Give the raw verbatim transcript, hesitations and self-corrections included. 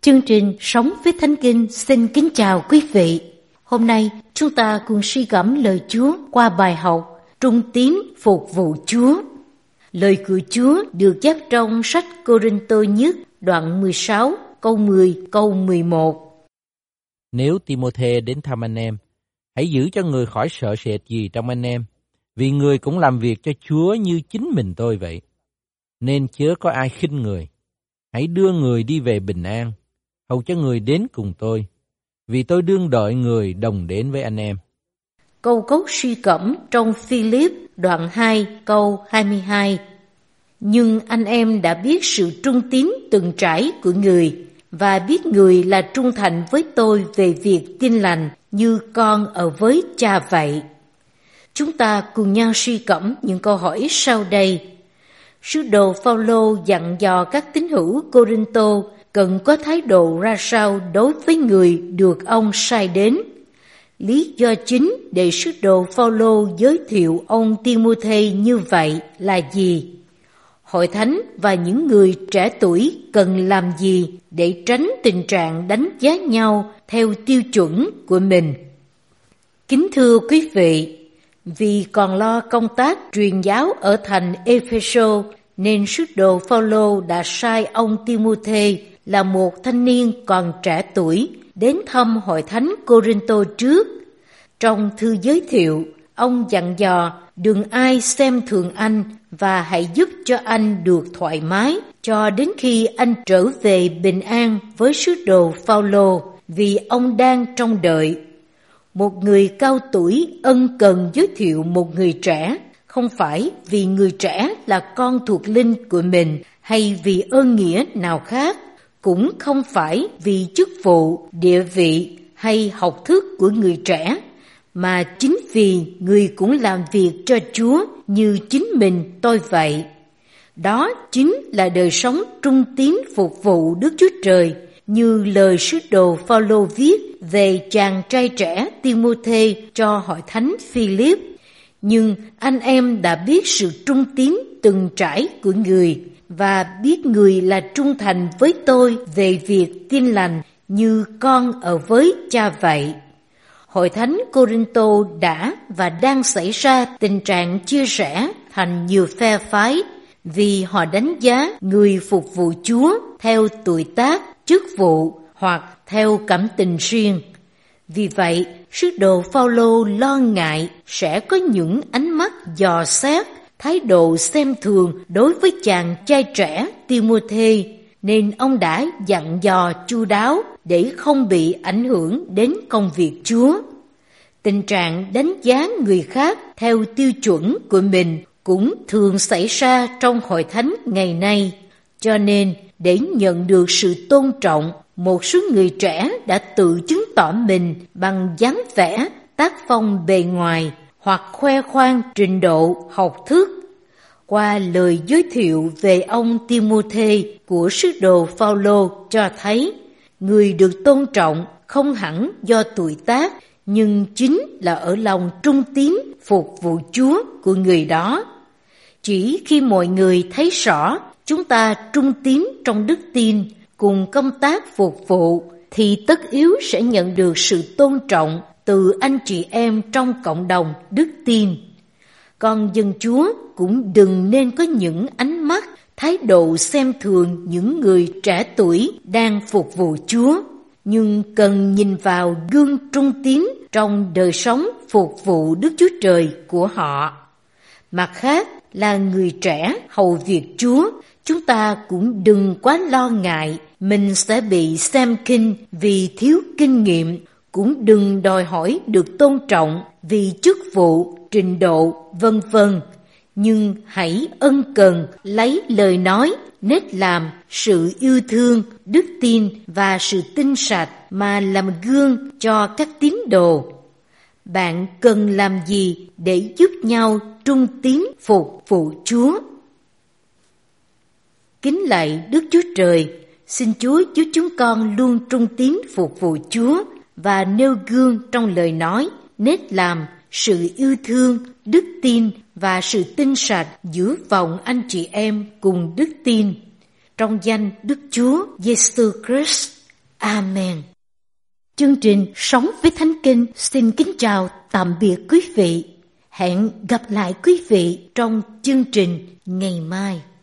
Chương trình Sống với Thánh Kinh xin kính chào quý vị. Hôm nay chúng ta cùng suy gẫm lời Chúa qua bài học Trung tín phục vụ Chúa. Lời của Chúa được chép trong sách Cô-rinh-tô nhất đoạn mười sáu câu mười câu mười một. Nếu Ti-mô-thê đến thăm anh em, hãy giữ cho người khỏi sợ sệt gì trong anh em, vì người cũng làm việc cho Chúa như chính mình tôi vậy. Nên chớ có ai khinh người, hãy đưa người đi về bình an, hầu cho người đến cùng tôi, vì tôi đương đợi người đồng đến với anh em. Câu cốt suy gẫm trong Phi-líp đoạn hai câu hai mươi hai. Nhưng anh em đã biết sự trung tín từng trải của người, và biết người là trung thành với tôi về việc tin lành như con ở với cha vậy. Chúng ta cùng nhau suy gẫm những câu hỏi sau đây. Sứ đồ Phao-lô dặn dò các tín hữu Cô-rinh-tô cần có thái độ ra sao đối với người được ông sai đến. Lý do chính để sứ đồ Phao-lô giới thiệu ông Ti-mô-thê như vậy là gì? Hội thánh và những người trẻ tuổi cần làm gì để tránh tình trạng đánh giá nhau theo tiêu chuẩn của mình? Kính thưa quý vị, vì còn lo công tác truyền giáo ở thành Ê-phê-sô, nên sứ đồ Phao-lô đã sai ông Ti-mô-thê là một thanh niên còn trẻ tuổi đến thăm hội thánh Cô-rinh-tô trước. Trong thư giới thiệu, ông dặn dò đừng ai xem thường anh và hãy giúp cho anh được thoải mái cho đến khi anh trở về bình an với sứ đồ Phao-lô, vì ông đang trông đợi. Một người cao tuổi ân cần giới thiệu một người trẻ, không phải vì người trẻ là con thuộc linh của mình hay vì ơn nghĩa nào khác, cũng không phải vì chức vụ, địa vị hay học thức của người trẻ, mà chính vì người cũng làm việc cho Chúa như chính mình tôi vậy. Đó chính là đời sống trung tín phục vụ Đức Chúa Trời, như lời sứ đồ Phao-lô viết về chàng trai trẻ Ti-mô-thê cho hội thánh Phi-líp. Nhưng anh em đã biết sự trung tín từng trải của người, và biết người là trung thành với tôi về việc tin lành như con ở với cha vậy. Hội thánh Cô-rinh-tô đã và đang xảy ra tình trạng chia rẽ thành nhiều phe phái, vì họ đánh giá người phục vụ Chúa theo tuổi tác, chức vụ hoặc theo cảm tình riêng. Vì vậy, sứ đồ Phao-lô lo ngại sẽ có những ánh mắt dò xét, thái độ xem thường đối với chàng trai trẻ Ti-mô-thê, nên ông đã dặn dò chu đáo để không bị ảnh hưởng đến công việc Chúa. Tình trạng đánh giá người khác theo tiêu chuẩn của mình cũng thường xảy ra trong hội thánh ngày nay. Cho nên, để nhận được sự tôn trọng, một số người trẻ đã tự chứng tỏ mình bằng dáng vẻ, tác phong bề ngoài hoặc khoe khoang trình độ học thức. Qua lời giới thiệu về ông Ti-mô-thê của sứ đồ Phao-lô cho thấy, người được tôn trọng không hẳn do tuổi tác, nhưng chính là ở lòng trung tín phục vụ Chúa của người đó. Chỉ khi mọi người thấy rõ chúng ta trung tín trong đức tin cùng công tác phục vụ, thì tất yếu sẽ nhận được sự tôn trọng từ anh chị em trong cộng đồng đức tin. Còn dân Chúa cũng đừng nên có những ánh mắt, thái độ xem thường những người trẻ tuổi đang phục vụ Chúa, nhưng cần nhìn vào gương trung tín trong đời sống phục vụ Đức Chúa Trời của họ. Mặt khác là người trẻ hầu việc Chúa, chúng ta cũng đừng quá lo ngại mình sẽ bị xem khinh vì thiếu kinh nghiệm, cũng đừng đòi hỏi được tôn trọng vì chức vụ, trình độ, vân vân. Nhưng hãy ân cần lấy lời nói, nết làm, sự yêu thương, đức tin và sự tinh sạch mà làm gương cho các tín đồ. Bạn cần làm gì để giúp nhau trung tín phục vụ Chúa? Kính lạy Đức Chúa Trời, xin Chúa giúp chúng con luôn trung tín phục vụ Chúa và nêu gương trong lời nói, nết làm, sự yêu thương, đức tin và sự tinh sạch giữa vòng anh chị em cùng đức tin. Trong danh Đức Chúa Giêsu Christ. Amen. Chương trình Sống với Thánh Kinh xin kính chào tạm biệt quý vị. Hẹn gặp lại quý vị trong chương trình ngày mai.